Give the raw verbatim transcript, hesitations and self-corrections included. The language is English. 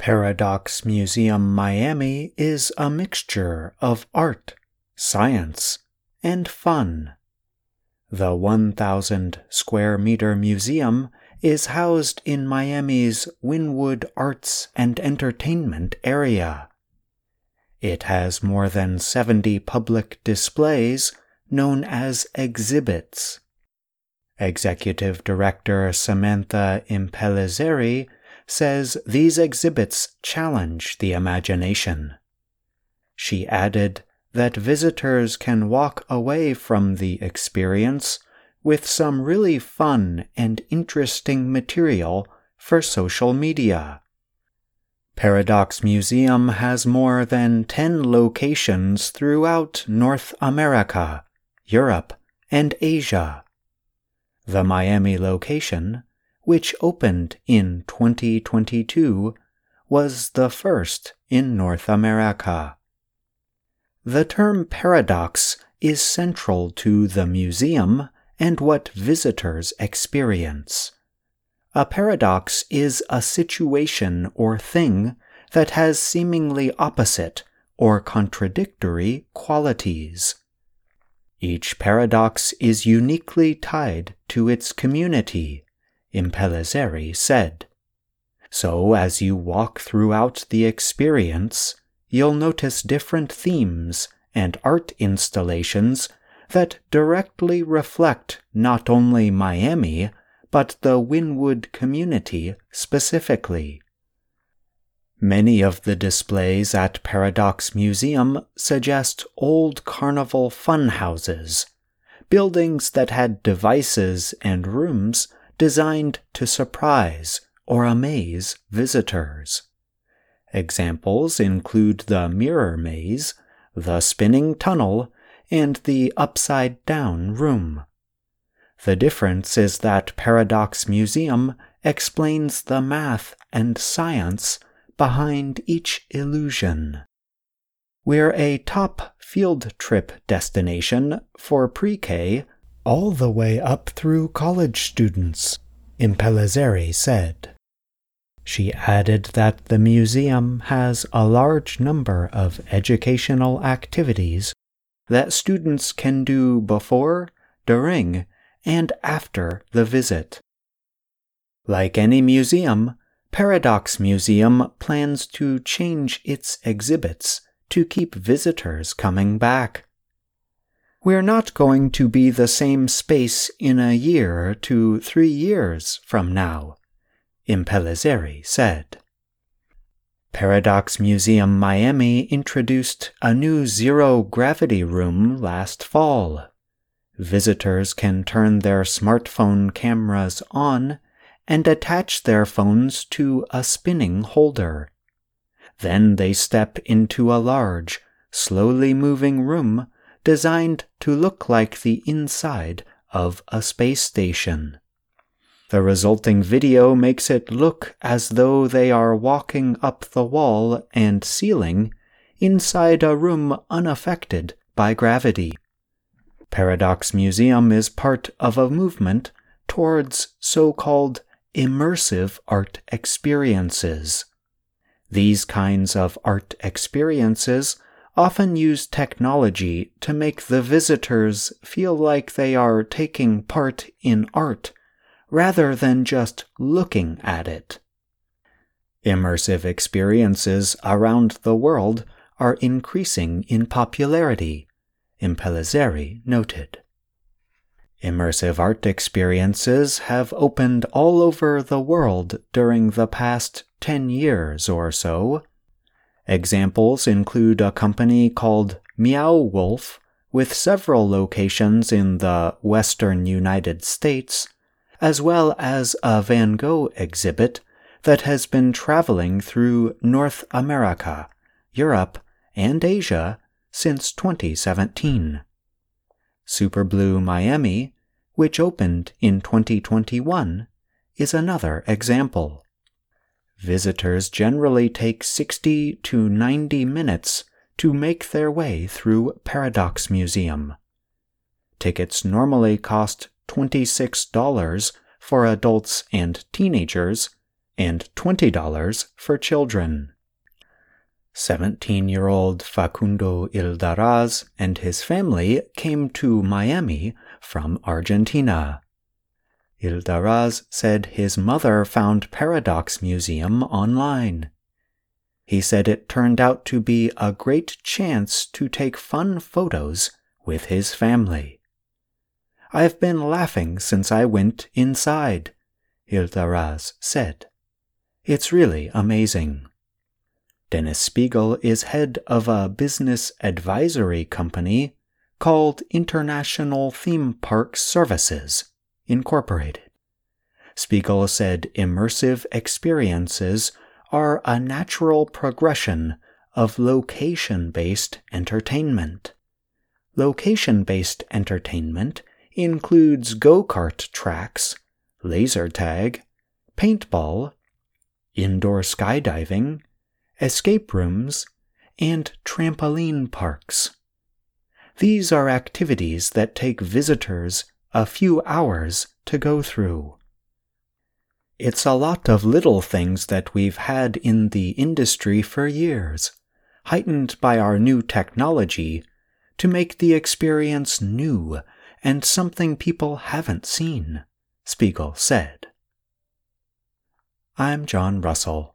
Paradox Museum Miami is a mixture of art, science, and fun. The one thousand square meter museum is housed in Miami's Wynwood Arts and Entertainment area. It has more than seventy public displays known as exhibits. Executive Director Samantha Impellizzeri says these exhibits challenge the imagination. She added that visitors can walk away from the experience with some really fun and interesting material for social media. Paradox Museum has more than ten locations throughout North America, Europe, and Asia. The Miami location, which opened in twenty twenty-two, was the first in North America. The term paradox is central to the museum and what visitors experience. A paradox is a situation or thing that has seemingly opposite or contradictory qualities. Each paradox is uniquely tied to its community, Impellizzeri said. So as you walk throughout the experience, you'll notice different themes and art installations that directly reflect not only Miami, but the Wynwood community specifically. Many of the displays at Paradox Museum suggest old carnival fun houses, buildings that had devices and rooms designed to surprise or amaze visitors. Examples include the Mirror Maze, the Spinning Tunnel, and the Upside Down Room. The difference is that Paradox Museum explains the math and science behind each illusion. We're a top field trip destination for pre-K all the way up through college students, Impellizzeri said. She added that the museum has a large number of educational activities that students can do before, during, and after the visit. Like any museum, Paradox Museum plans to change its exhibits to keep visitors coming back. We're not going to be the same space in a year to three years from now, Impellizzeri said. Paradox Museum Miami introduced a new zero-gravity room last fall. Visitors can turn their smartphone cameras on and attach their phones to a spinning holder. Then they step into a large, slowly moving room designed to look like the inside of a space station. The resulting video makes it look as though they are walking up the wall and ceiling inside a room unaffected by gravity. Paradox Museum is part of a movement towards so-called immersive art experiences. These kinds of art experiences often use technology to make the visitors feel like they are taking part in art rather than just looking at it. Immersive experiences around the world are increasing in popularity, Impellizzeri noted. Immersive art experiences have opened all over the world during the past ten years or so. Examples include a company called Meow Wolf, with several locations in the western United States, as well as a Van Gogh exhibit that has been traveling through North America, Europe, and Asia since twenty seventeen. Superblue Miami, which opened in twenty twenty-one, is another example. Visitors generally take sixty to ninety minutes to make their way through Paradox Museum. Tickets normally cost twenty-six dollars for adults and teenagers and twenty dollars for children. seventeen-year-old Facundo Ildaraz and his family came to Miami from Argentina. Ildaraz said his mother found Paradox Museum online. He said it turned out to be a great chance to take fun photos with his family. "I've been laughing since I went inside," Ildaraz said. "It's really amazing." Dennis Spiegel is head of a business advisory company called International Theme Park Services, Incorporated. Spiegel said immersive experiences are a natural progression of location-based entertainment. Location-based entertainment includes go-kart tracks, laser tag, paintball, indoor skydiving, escape rooms, and trampoline parks. These are activities that take visitors a few hours to go through. It's a lot of little things that we've had in the industry for years, heightened by our new technology, to make the experience new and something people haven't seen, Spiegel said. I'm John Russell.